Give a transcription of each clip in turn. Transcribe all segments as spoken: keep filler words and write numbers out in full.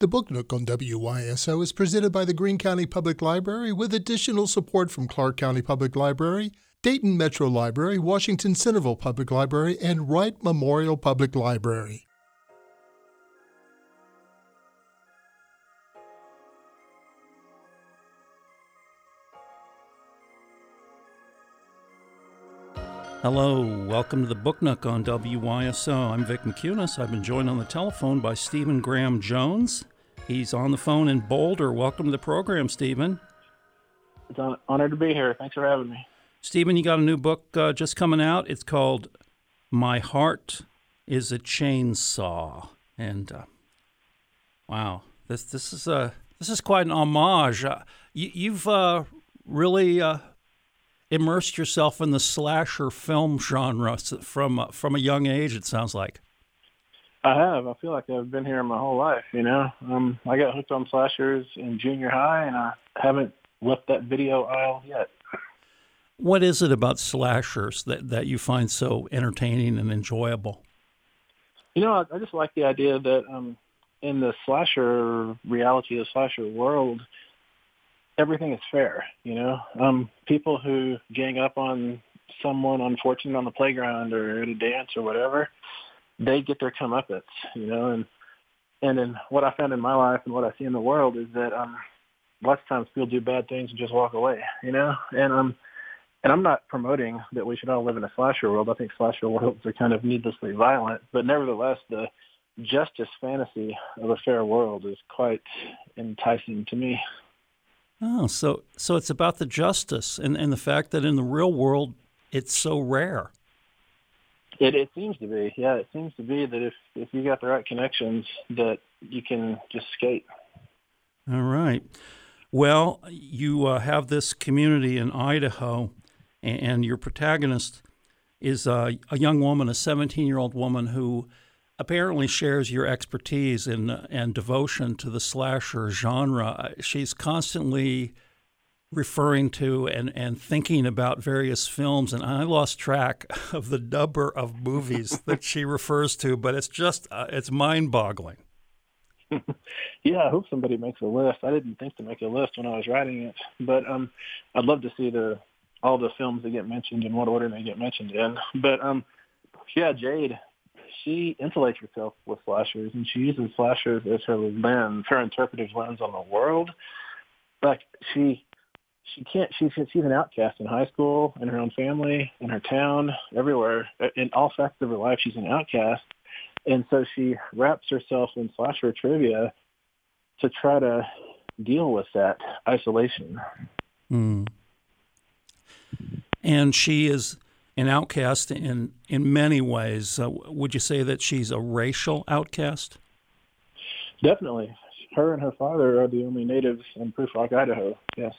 The Book Nook on W Y S O is presented by the Greene County Public Library with additional support from Clark County Public Library, Dayton Metro Library, Washington Centerville Public Library, and Wright Memorial Public Library. Hello, welcome to the Book Nook on W Y S O. I'm Vic McCunis. I've been joined on the telephone by Stephen Graham Jones. He's on the phone in Boulder. Welcome to the program, Stephen. It's an honor to be here. Thanks for having me. Stephen, you got a new book uh, just coming out. It's called My Heart is a Chainsaw. And uh, wow, this this is a this is quite an homage. Uh, you, you've uh, really uh, immersed yourself in the slasher film genre from uh, from a young age, it sounds like. I have. I feel like I've been here my whole life, you know. Um, I got hooked on slashers in junior high, and I haven't left that video aisle yet. What is it about slashers that, that you find so entertaining and enjoyable? You know, I, I just like the idea that um, in the slasher reality, the slasher world, everything is fair, you know. Um, people who gang up on someone unfortunate on the playground or at a dance or whatever, they get their comeuppance, you know. And and in what I found in my life and what I see in the world is that um, lots of times people do bad things and just walk away, you know. And um, and I'm not promoting that we should all live in a slasher world. I think slasher worlds are kind of needlessly violent, but nevertheless, the justice fantasy of a fair world is quite enticing to me. Oh, so so it's about the justice and, and the fact that in the real world it's so rare. It, it seems to be, yeah. It seems to be that if, if you got the right connections, that you can just skate. All right. Well, you uh, have this community in Idaho, and, and your protagonist is uh, a young woman, a seventeen-year-old woman who apparently shares your expertise in, uh, and devotion to the slasher genre. She's constantly referring to and, and thinking about various films, and I lost track of the number of movies that she refers to, but it's just, uh, it's mind-boggling. Yeah, I hope somebody makes a list. I didn't think to make a list when I was writing it, but um, I'd love to see the all the films that get mentioned and what order they get mentioned in. But um, yeah, Jade, she insulates herself with slashers, and she uses slashers as her lens, her interpretive lens on the world. Like, she... She can't. She's she's an outcast in high school, in her own family, in her town, everywhere. In all facets of her life, she's an outcast, and so she wraps herself in slasher trivia to try to deal with that isolation. Mm. And she is an outcast in in many ways. Uh, would you say that she's a racial outcast? Definitely. Her and her father are the only natives in Proof Rock, Idaho. Yes.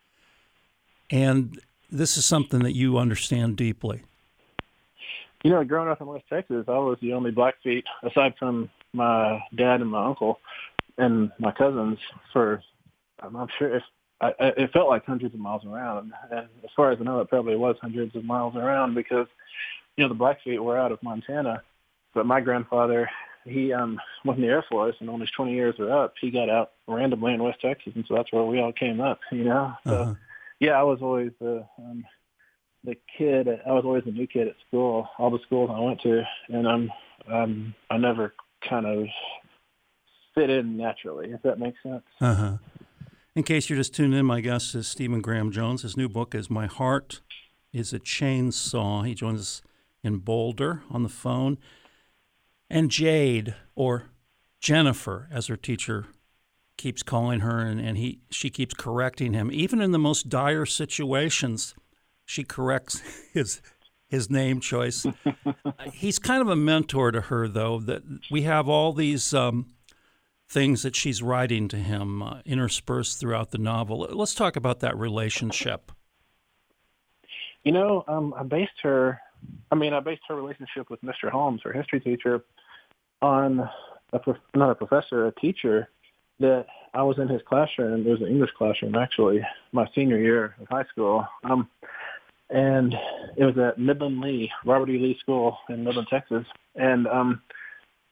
And this is something that you understand deeply. You know, growing up in West Texas, I was the only Blackfeet, aside from my dad and my uncle and my cousins, for, I'm sure, if I, it felt like hundreds of miles around. And as far as I know, it probably was hundreds of miles around because, you know, the Blackfeet were out of Montana. But my grandfather, he um, was in the Air Force, and on his twenty years were up, he got out randomly in West Texas, and so that's where we all came up, you know. So, uh-huh. Yeah, I was always the um, the kid. I was always the new kid at school, all the schools I went to, and I'm um, I never kind of fit in naturally, if that makes sense. Uh-huh. In case you're just tuning in, my guest is Stephen Graham Jones. His new book is My Heart is a Chainsaw. He joins us in Boulder on the phone. And Jade, or Jennifer, as her teacher keeps calling her, and, and he she keeps correcting him. Even in the most dire situations, she corrects his his name choice. He's kind of a mentor to her, though, that we have all these um, things that she's writing to him uh, interspersed throughout the novel. Let's talk about that relationship. You know, um, I based her, I mean, I based her relationship with Mister Holmes, her history teacher, on a, not a professor, a teacher, that I was in his classroom. It was an English classroom, actually, my senior year of high school. Um, and it was at Midland Lee, Robert E. Lee School in Midland, Texas. And um,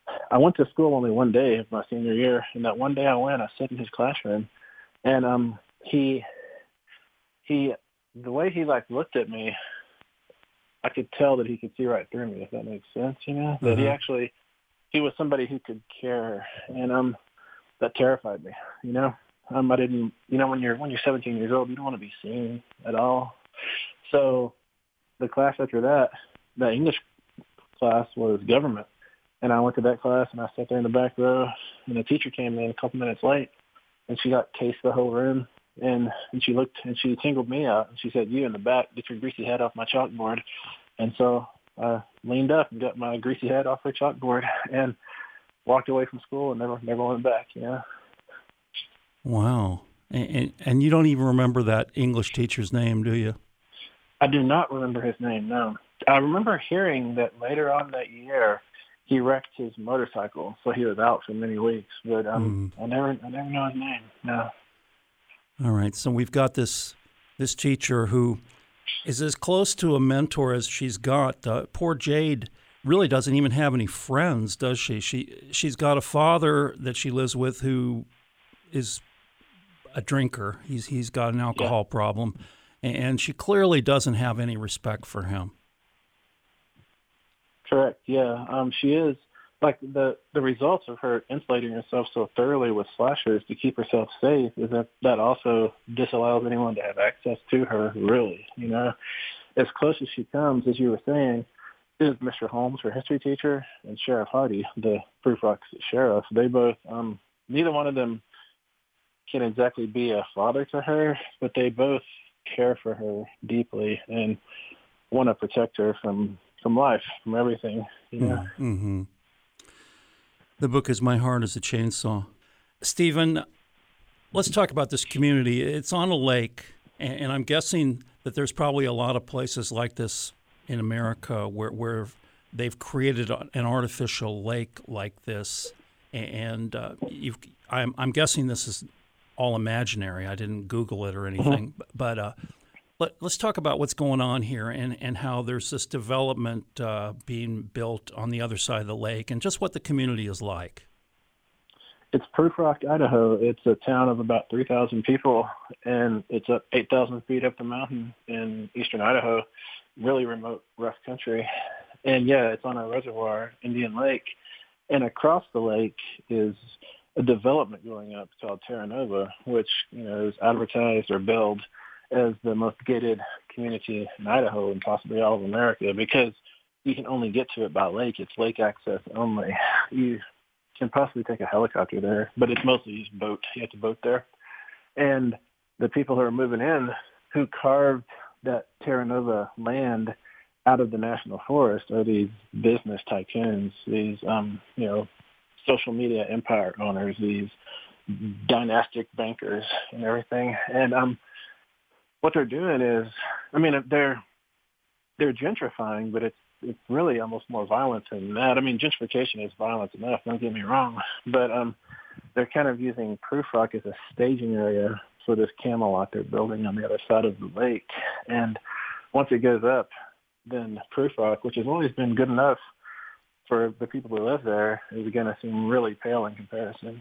I went to school only one day of my senior year, and that one day I went, I sat in his classroom, and um, he, he, the way he like looked at me, I could tell that he could see right through me, if that makes sense, you know, that uh-huh. he actually, he was somebody who could care, and um, that terrified me, you know. Um, I didn't, you know, when you're when you're seventeen years old, you don't want to be seen at all. So the class after that, that English class was government, and I went to that class, and I sat there in the back row, and the teacher came in a couple minutes late, and she got cased the whole room, and, and she looked, and she singled me out, and she said, "You in the back, get your greasy head off my chalkboard." And so I leaned up and got my greasy head off her chalkboard and walked away from school and never never went back, you know. Wow. And, and, and you don't even remember that English teacher's name, do you? I do not remember his name, no. I remember hearing that later on that year he wrecked his motorcycle, so he was out for many weeks. But um, mm. I never, I never know his name. No. All right. So we've got this this teacher who is as close to a mentor as she's got. Uh, poor Jade really doesn't even have any friends, does she? She she's got a father that she lives with who is a drinker. He's he's got an alcohol yeah. problem, and she clearly doesn't have any respect for him. Correct. Yeah, um, she is. Like the the results of her insulating herself so thoroughly with slashers to keep herself safe is that that also disallows anyone to have access to her. Really, you know, as close as she comes, as you were saying, is Mister Holmes, her history teacher, and Sheriff Hardy, the Proof Rock sheriff. They both, um, neither one of them can exactly be a father to her, but they both care for her deeply and want to protect her from, from life, from everything, you know. Mm-hmm. The book is My Heart is a Chainsaw. Stephen, let's talk about this community. It's on a lake, and I'm guessing that there's probably a lot of places like this in America where, where they've created an artificial lake like this, and uh, you've, I'm, I'm guessing this is all imaginary. I didn't Google it or anything, mm-hmm. but uh, let, let's talk about what's going on here and, and how there's this development uh, being built on the other side of the lake and just what the community is like. It's Proof Rock, Idaho. It's a town of about three thousand people, and it's up eight thousand feet up the mountain in eastern Idaho, really remote, rough country. And, yeah, it's on a reservoir, Indian Lake, and across the lake is a development going up called Terra Nova, which, you know, is advertised or billed as the most gated community in Idaho and possibly all of America because you can only get to it by lake. It's lake access only. You can possibly take a helicopter there, but it's mostly just boat. You have to boat there. And the people who are moving in who carved that Terra Nova land out of the national forest are these business tycoons, these, um, you know, social media empire owners, these dynastic bankers and everything. And um, what they're doing is, I mean, they're they're gentrifying, but it's it's really almost more violent than that. I mean, gentrification is violence enough, don't get me wrong, but um, they're kind of using Proof Rock as a staging area for this Camelot they're building on the other side of the lake. And once it goes up, then Proof Rock, which has always been good enough for the people who live there, is going to seem really pale in comparison.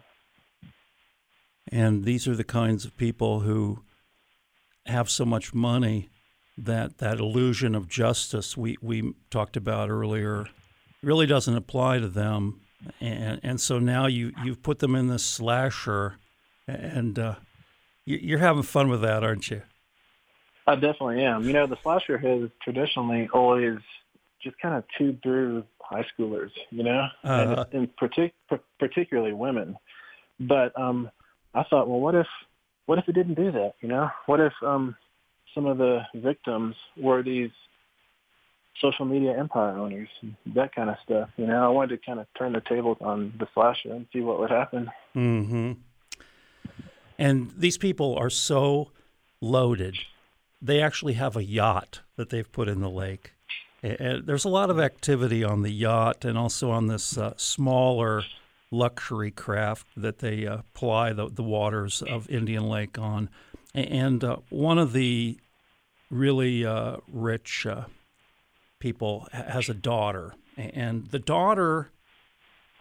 And these are the kinds of people who have so much money that that illusion of justice we, we talked about earlier really doesn't apply to them. And and so now you, you've put them in this slasher, and uh, you, you're having fun with that, aren't you? I definitely am. You know, the slasher has traditionally always just kind of chewed through high schoolers, you know, uh-huh. and, and partic- particularly women. But um, I thought, well, what if, what if it didn't do that? You know, what if um, some of the victims were these social media empire owners, that kind of stuff? You know, I wanted to kind of turn the tables on the slasher and see what would happen. Mm-hmm. And these people are so loaded. They actually have a yacht that they've put in the lake. And there's a lot of activity on the yacht and also on this uh, smaller luxury craft that they uh, ply the, the waters of Indian Lake on. And uh, one of the really uh, rich uh, people has a daughter. And the daughter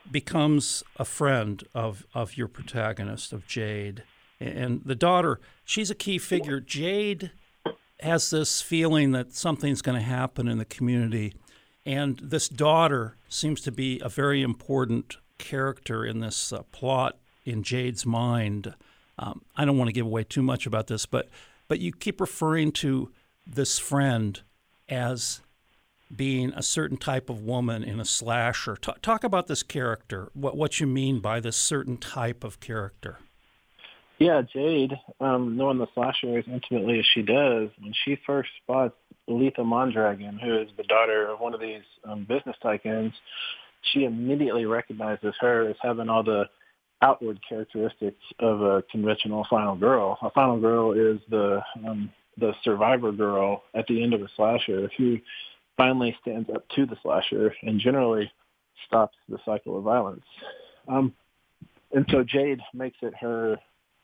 becomes a friend of, of your protagonist, of Jade. And the daughter, she's a key figure. Jade has this feeling that something's going to happen in the community. And this daughter seems to be a very important character in this uh, plot in Jade's mind. Um, I don't want to give away too much about this, but but you keep referring to this friend as being a certain type of woman in a slasher. Talk, talk about this character, what what you mean by this certain type of character. Yeah, Jade, um, knowing the slasher as intimately as she does, when she first spots Letha Mondragon, who is the daughter of one of these um, business tycoons, she immediately recognizes her as having all the outward characteristics of a conventional final girl. A final girl is the um, the survivor girl at the end of a slasher who finally stands up to the slasher and generally stops the cycle of violence. Um, and so Jade makes it her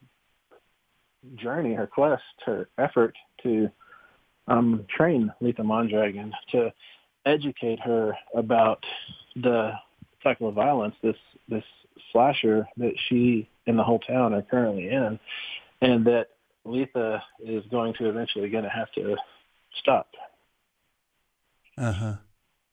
journey, her quest, her effort to um, train Letha Mondragon, to educate her about the cycle of violence, this this slasher that she and the whole town are currently in, and that Letha is going to eventually going to have to stop. Uh-huh.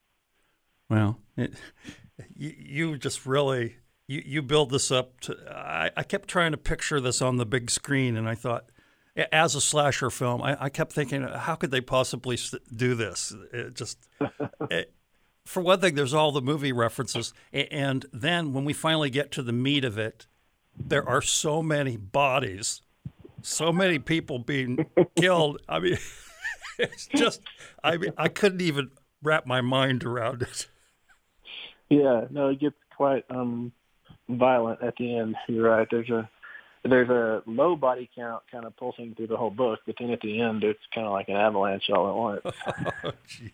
Well, it, you, you just really, you, you build this up to, I, I kept trying to picture this on the big screen, and I thought, as a slasher film, I, I kept thinking, how could they possibly do this? It just, it, for one thing, there's all the movie references, and then when we finally get to the meat of it, there are so many bodies, so many people being killed. I mean, it's just, I mean, I couldn't even wrap my mind around it. Yeah, no, it gets quite um, violent at the end. You're right. There's a there's a low body count kind of pulsing through the whole book, but then at the end, it's kind of like an avalanche all at once. Oh, gee.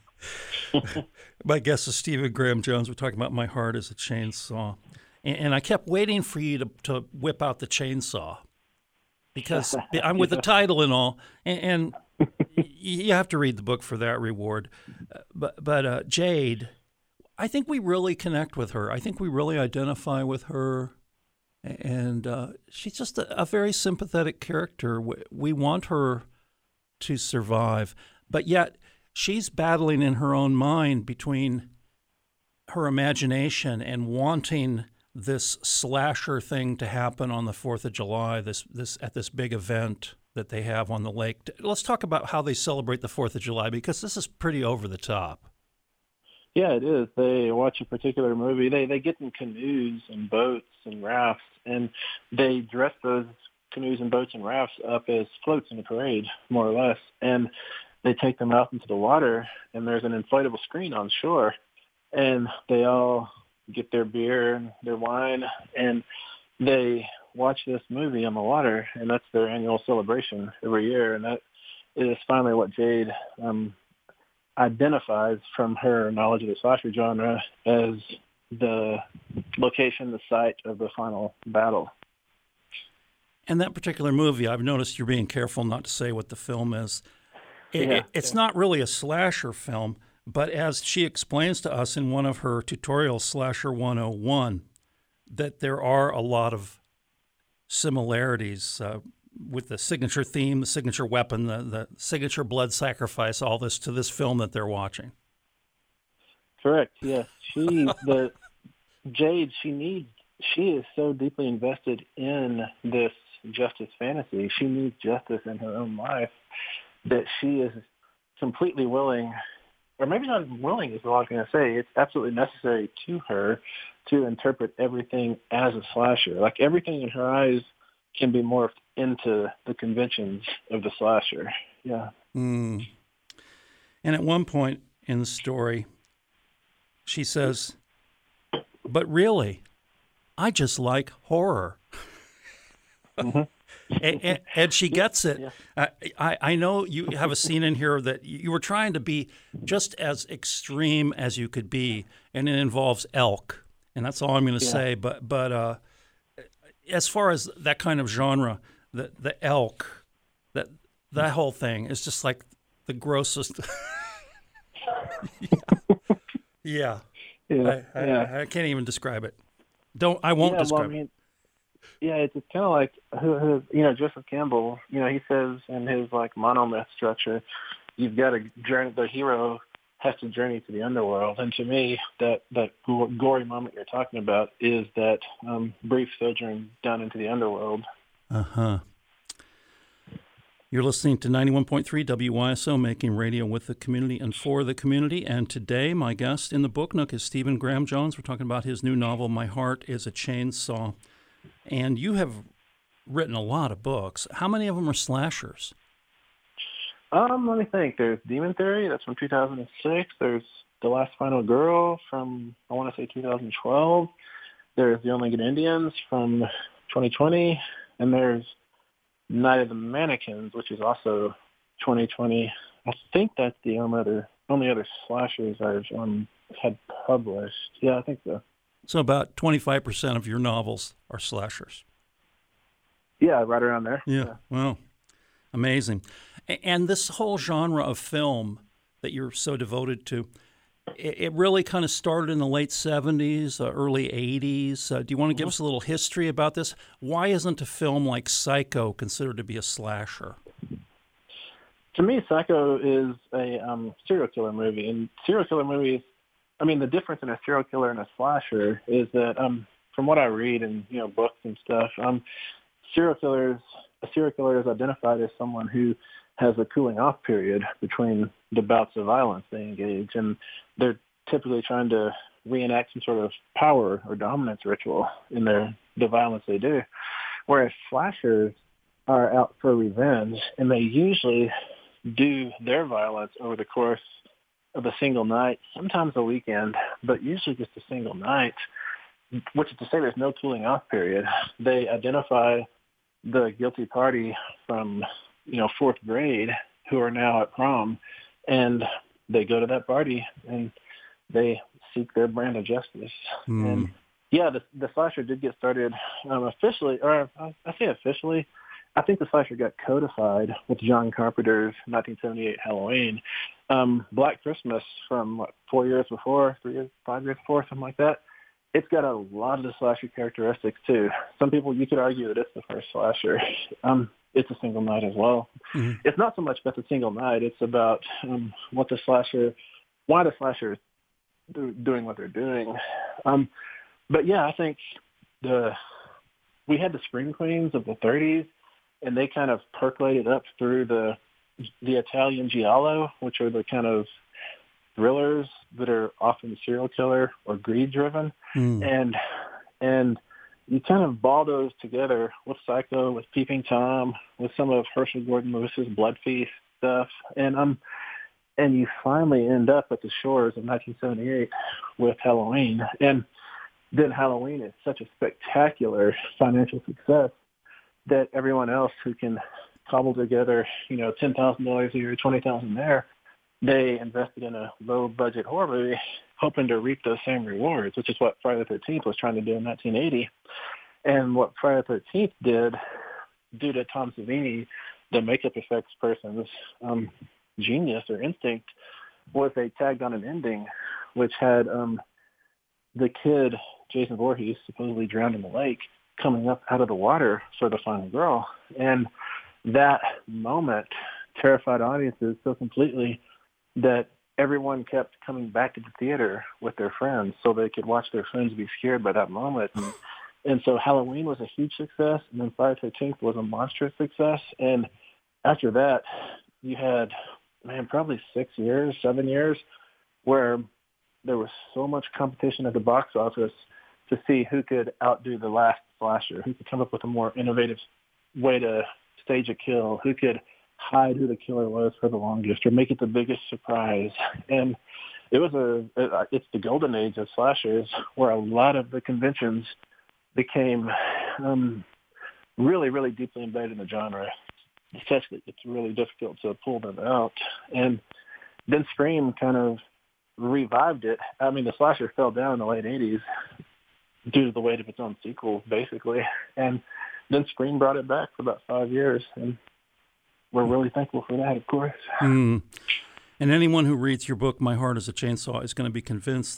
My guest is Stephen Graham Jones. We're talking about My Heart is a Chainsaw. And, and I kept waiting for you to, to whip out the chainsaw because I'm with the title and all. And, and you have to read the book for that reward. But, but uh, Jade, I think we really connect with her. I think we really identify with her. And uh, she's just a, a very sympathetic character. We, we want her to survive. But yet she's battling in her own mind between her imagination and wanting this slasher thing to happen on the fourth of July, this this at this big event that they have on the lake. Let's talk about how they celebrate the fourth of July, because this is pretty over the top. Yeah, it is. They watch a particular movie. They they get in canoes and boats and rafts, and they dress those canoes and boats and rafts up as floats in a parade, more or less. And they take them out into the water, and there's an inflatable screen on shore, and they all get their beer and their wine, and they watch this movie on the water, and that's their annual celebration every year. And that is finally what Jade um, identifies from her knowledge of the slasher genre as the location, the site of the final battle. And that particular movie, I've noticed you're being careful not to say what the film is. It, yeah, it's yeah. not really a slasher film, but as she explains to us in one of her tutorials, Slasher one oh one, that there are a lot of similarities uh, with the signature theme, the signature weapon, the, the signature blood sacrifice, all this to this film that they're watching. Correct. Yes, she the Jade. She needs. She is so deeply invested in this justice fantasy. She needs justice in her own life that she is completely willing, or maybe not willing is what I was going to say. It's absolutely necessary to her to interpret everything as a slasher. Like everything in her eyes can be morphed into the conventions of the slasher. Yeah. Mm. And at one point in the story, she says, "But really, I just like horror." Mm-hmm. and, and, and she gets it. Yeah. Uh, I, I know you have a scene in here that you were trying to be just as extreme as you could be, and it involves elk. And that's all I'm going to Yeah. say. But but uh, as far as that kind of genre, the the elk, that that whole thing is just like the grossest. yeah. Yeah. Yeah. I, I, yeah. I can't even describe it. Don't I won't yeah, describe well, I mean, yeah, it's, it's kind of like who, who, you know, Joseph Campbell. You know, he says in his like monomyth structure, you've got to journey. The hero has to journey to the underworld, and to me, that that gory moment you're talking about is that um, brief sojourn down into the underworld. Uh huh. You're listening to ninety-one point three W Y S O, making radio with the community and for the community. And today, my guest in the Book Nook is Stephen Graham Jones. We're talking about his new novel, My Heart is a Chainsaw. And you have written a lot of books. How many of them are slashers? Um, let me think. There's Demon Theory. That's from two thousand six. There's The Last Final Girl from, I want to say, two thousand twelve. There's The Only Good Indians from twenty twenty. And there's Night of the Mannequins, which is also twenty twenty. I think that's the only other only other slashers I've um, had published. Yeah, I think so. So about twenty-five percent of your novels are slashers. Yeah, right around there. Yeah, yeah. Well, amazing. And this whole genre of film that you're so devoted to, it really kind of started in the late seventies, uh, early eighties. Uh, do you want to give us a little history about this? Why isn't a film like Psycho considered to be a slasher? To me, Psycho is a um, serial killer movie. And serial killer movies, I mean, the difference in a serial killer and a slasher is that, um, from what I read in you know books and stuff, um, serial killers, a serial killer is identified as someone who has a cooling off period between the bouts of violence they engage, and they're typically trying to reenact some sort of power or dominance ritual in their the violence they do. Whereas slashers are out for revenge, and they usually do their violence over the course of a single night, sometimes a weekend, but usually just a single night, which is to say there's no cooling off period. They identify the guilty party from you know, fourth grade who are now at prom, and they go to that party and they seek their brand of justice. Mm. And yeah, the, the slasher did get started um, officially, or I, I say officially, I think the slasher got codified with John Carpenter's nineteen seventy-eight Halloween. Um, Black Christmas from what, four years before, three years, five years before, something like that. It's got a lot of the slasher characteristics too. Some people, you could argue that it's the first slasher. Um, it's a single night as well. Mm-hmm. It's not so much about the single night. It's about um, what the slasher, why the slasher is do, doing what they're doing. Um, but yeah, I think the we had the Scream Queens of the thirties, and they kind of percolated up through the the Italian giallo, which are the kind of thrillers that are often serial killer or greed driven, mm. and and. You kind of ball those together with Psycho, with Peeping Tom, with some of Herschel Gordon Lewis's Blood Feast stuff, and um, and you finally end up at the shores of nineteen seventy-eight with Halloween. And then Halloween is such a spectacular financial success that everyone else who can cobble together, you know, ten thousand dollars a year, twenty thousand there, they invested in a low-budget horror movie, hoping to reap those same rewards, which is what Friday the thirteenth was trying to do in nineteen eighty. And what Friday the thirteenth did, due to Tom Savini, the makeup effects person's um, genius or instinct, was they tagged on an ending which had um, the kid, Jason Voorhees, supposedly drowned in the lake, coming up out of the water for the final girl. And that moment terrified audiences so completely that everyone kept coming back to the theater with their friends so they could watch their friends be scared by that moment. And, and so Halloween was a huge success, and then Friday the thirteenth was a monstrous success. And after that, you had, man, probably six years, seven years, where there was so much competition at the box office to see who could outdo the last slasher, who could come up with a more innovative way to stage a kill, who could hide who the killer was for the longest or make it the biggest surprise. And it was a, it's the golden age of slashers where a lot of the conventions became um, really, really deeply embedded in the genre, such that it's really difficult to pull them out. And then Scream kind of revived it. I mean, the slasher fell down in the late eighties due to the weight of its own sequels, basically. And then Scream brought it back for about five years, and we're really thankful for that, of course. Mm. And anyone who reads your book, My Heart is a Chainsaw, is going to be convinced that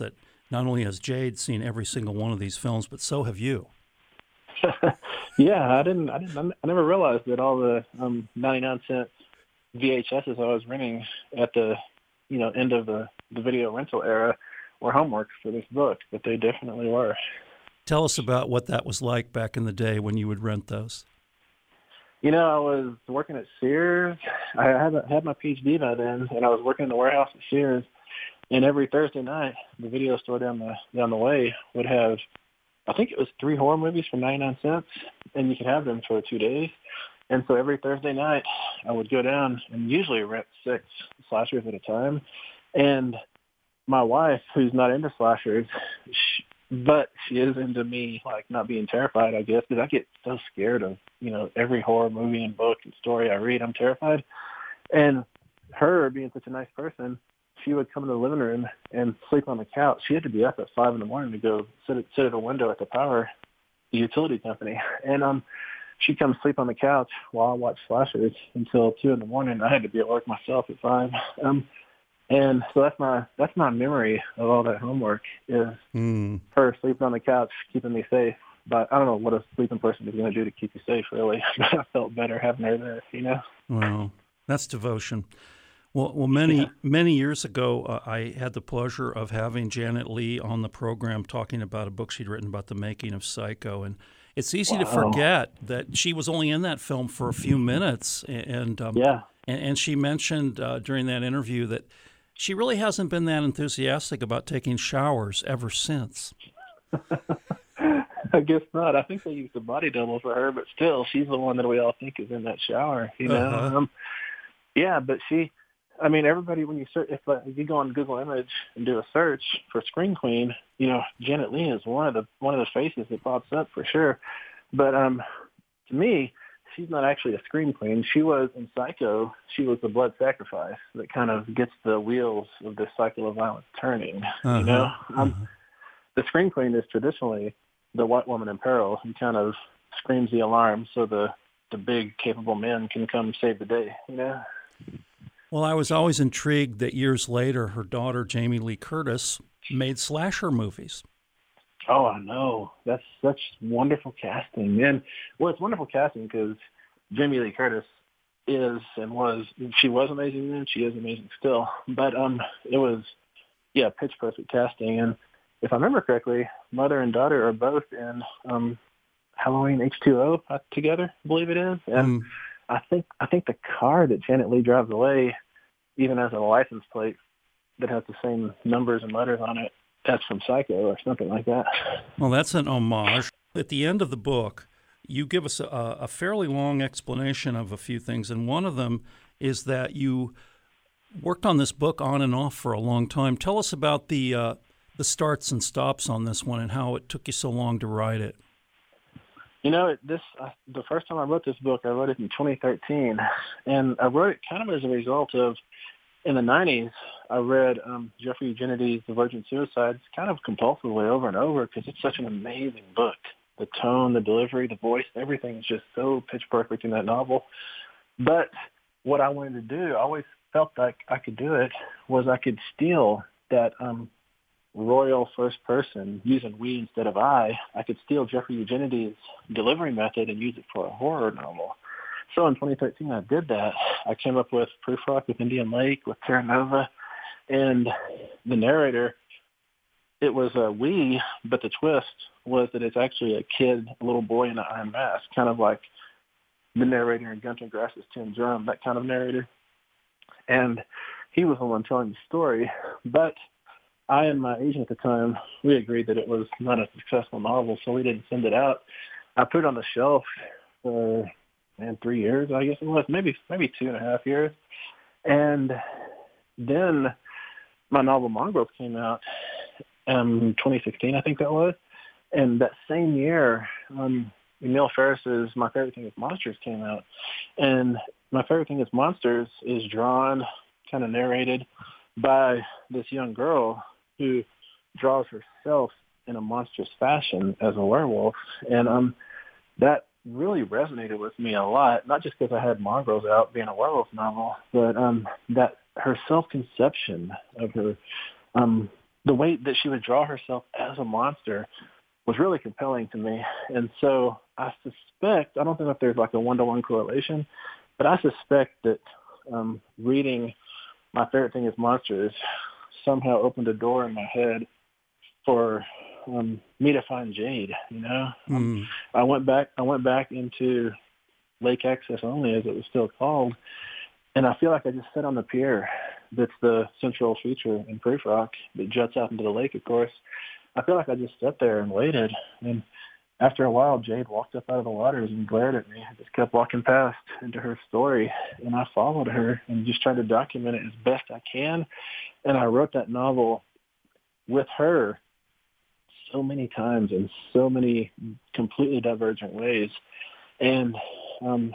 not only has Jade seen every single one of these films, but so have you. Yeah, I didn't, I didn't, I never realized that all the um, ninety-nine cent V H Ses I was renting at the, you know, end of the, the video rental era were homework for this book, but they definitely were. Tell us about what that was like back in the day when you would rent those. You know, I was working at Sears. I hadn't had my P H D by then, and I was working in the warehouse at Sears. And every Thursday night, the video store down the down the way would have, I think it was three horror movies for ninety-nine cents, and you could have them for two days. And so every Thursday night, I would go down and usually rent six slashers at a time. And my wife, who's not into slashers, she, but she is into me, like, not being terrified, I guess, because I get so scared of, you know, every horror movie and book and story I read. I'm terrified. And her, being such a nice person, she would come in the living room and sleep on the couch. She had to be up at five in the morning to go sit at, sit at a window at the power the utility company. And um, she'd come sleep on the couch while I watched slashers until two in the morning. I had to be at work myself at five. Um, and so that's my that's my memory of all that homework is mm. her sleeping on the couch, keeping me safe. But I don't know what a sleeping person is going to do to keep you safe, really. But I felt better having her there, you know? Wow, that's devotion. Well, well, many yeah. many years ago, uh, I had the pleasure of having Janet Leigh on the program talking about a book she'd written about the making of Psycho, and it's easy wow. to forget that she was only in that film for a few minutes, and um, yeah, and, and she mentioned uh, during that interview that she really hasn't been that enthusiastic about taking showers ever since. I guess not. I think they used a body double for her, but still, she's the one that we all think is in that shower. You know, uh-huh. um, yeah, but she. I mean, everybody, when you search, if, uh, if you go on Google Image and do a search for Scream Queen, you know, Janet Leigh is one of the one of the faces that pops up for sure. But um, to me, she's not actually a Scream Queen. She was in Psycho. She was the blood sacrifice that kind of gets the wheels of this cycle of violence turning. Uh-huh. You know, um, uh-huh. The Scream Queen is traditionally the white woman in peril who kind of screams the alarm so the the big capable men can come save the day. You know. Well, I was always intrigued that years later, her daughter, Jamie Lee Curtis, made slasher movies. Oh, I know. That's such wonderful casting. And, well, it's wonderful casting because Jamie Lee Curtis is and was, she was amazing then, she is amazing still. But um, it was, yeah, pitch perfect casting. And if I remember correctly, mother and daughter are both in um, Halloween H two O together, I believe it is. And mm. I think I think the car that Janet Leigh drives away even has a license plate that has the same numbers and letters on it as from Psycho or something like that. Well, that's an homage. At the end of the book, you give us a, a fairly long explanation of a few things, and one of them is that you worked on this book on and off for a long time. Tell us about the uh, the starts and stops on this one and how it took you so long to write it. You know, this uh, the first time I wrote this book, I wrote it in twenty thirteen, and I wrote it kind of as a result of, in the nineties, I read um, Jeffrey Eugenides' The Virgin Suicides kind of compulsively over and over because it's such an amazing book. The tone, the delivery, the voice, everything is just so pitch perfect in that novel. But what I wanted to do, I always felt like I could do it, was I could steal that um, royal first person, using we instead of I. I could steal Jeffrey Eugenides' delivery method and use it for a horror novel. So in twenty thirteen, I did that. I came up with Proof Rock with Indian Lake, with Terra Nova, and the narrator, it was a we, but the twist was that it's actually a kid, a little boy in an iron mask, kind of like the narrator in Gunter Grass's Tin Drum, that kind of narrator. And he was the one telling the story, but I and my agent at the time, we agreed that it was not a successful novel, so we didn't send it out. I put it on the shelf for, man, three years, I guess it was, maybe maybe two and a half years. And then my novel Mongrels came out in twenty sixteen, I think that was. And that same year, um, Emil Ferris's My Favorite Thing is Monsters came out. And My Favorite Thing is Monsters is drawn, kind of narrated by this young girl who draws herself in a monstrous fashion as a werewolf. And um, that really resonated with me a lot, not just because I had Mongrels out being a werewolf novel, but um, that her self-conception of her um, the way that she would draw herself as a monster was really compelling to me. And so I suspect, I don't think that there's like a one-to-one correlation, but I suspect that um, reading My Favorite Thing is Monsters somehow opened a door in my head for um, me to find Jade, you know? Mm. Um, I went back, I went back into Lake Access Only, as it was still called, and I feel like I just sat on the pier that's the central feature in Proof Rock that juts out into the lake, of course. I feel like I just sat there and waited, and after a while, Jade walked up out of the waters and glared at me. I just kept walking past into her story, and I followed her and just tried to document it as best I can, and I wrote that novel with her so many times in so many completely divergent ways. And um,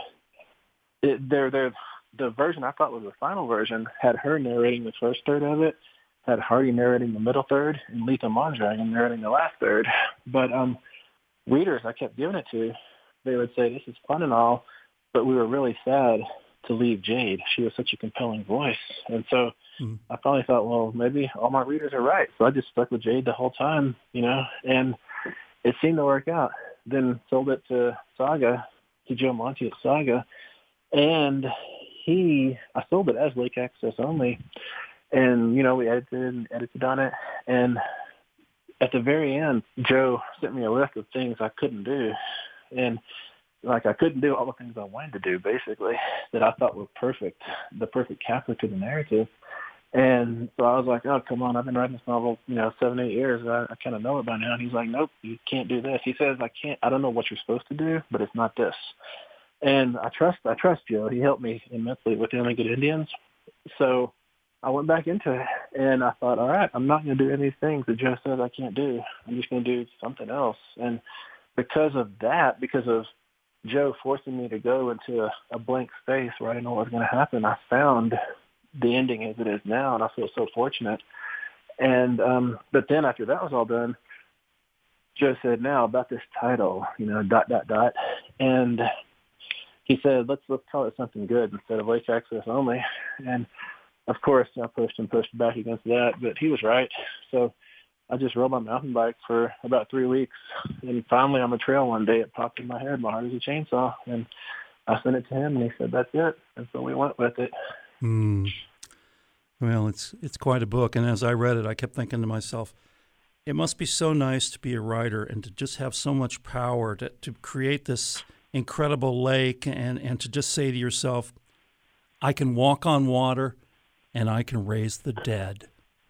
it, they're, they're, the version I thought was the final version had her narrating the first third of it, had Hardy narrating the middle third, and Letha Mondragon narrating the last third. But um, readers I kept giving it to, they would say, this is fun and all, but we were really sad to leave Jade. She was such a compelling voice. And so mm. I finally thought, well, maybe all my readers are right. So I just stuck with Jade the whole time, you know, and it seemed to work out. Then sold it to Saga, to Joe Monty at Saga, and he, I sold it as Lake Access Only, and, you know, we edited and edited on it, and at the very end, Joe sent me a list of things I couldn't do, and, like, I couldn't do all the things I wanted to do, basically, that I thought were perfect, the perfect capper to the narrative. And so I was like, oh, come on, I've been writing this novel, you know, seven, eight years. I, I kind of know it by now. And he's like, nope, you can't do this. He says, I can't, I don't know what you're supposed to do, but it's not this. And I trust, I trust Joe. He helped me immensely with the Only Good Indians. So I went back into it, and I thought, all right, I'm not going to do any of these things that Joe says I can't do. I'm just going to do something else. And because of that, because of Joe forcing me to go into a, a blank space where I didn't know what was going to happen, I found the ending as it is now, and I feel so fortunate. And um, but then after that was all done, Joe said, now about this title, you know, dot, dot, dot. And he said, let's let's call it something good instead of Lake Access Only. And, of course, I pushed and pushed back against that, but he was right. So I just rode my mountain bike for about three weeks. And finally on the trail one day, it popped in my head, my heart is a chainsaw. And I sent it to him, and he said, that's it. And so we went with it. Hmm. Well, it's it's quite a book, and as I read it, I kept thinking to myself, it must be so nice to be a writer and to just have so much power to, to create this incredible lake and, and to just say to yourself, I can walk on water and I can raise the dead.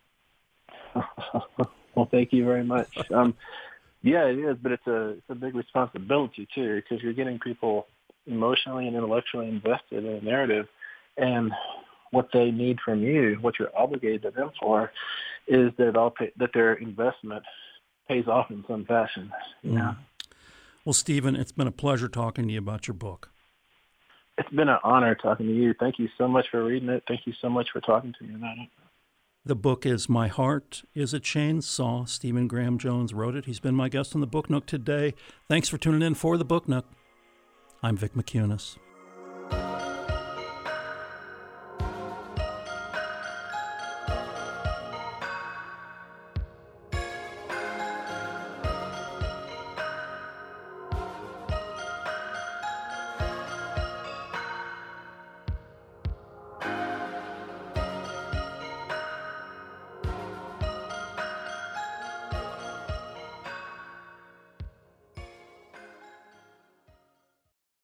Well, thank you very much. Um, yeah, it is, but it's a it's a big responsibility, too, because you're getting people emotionally and intellectually invested in a narrative. And what they need from you, what you're obligated to them for, is that all pay, that their investment pays off in some fashion. You know? Mm. Well, Stephen, it's been a pleasure talking to you about your book. It's been an honor talking to you. Thank you so much for reading it. Thank you so much for talking to me about it. The book is My Heart is a Chainsaw. Stephen Graham Jones wrote it. He's been my guest on the Book Nook today. Thanks for tuning in for the Book Nook. I'm Vic McCunis.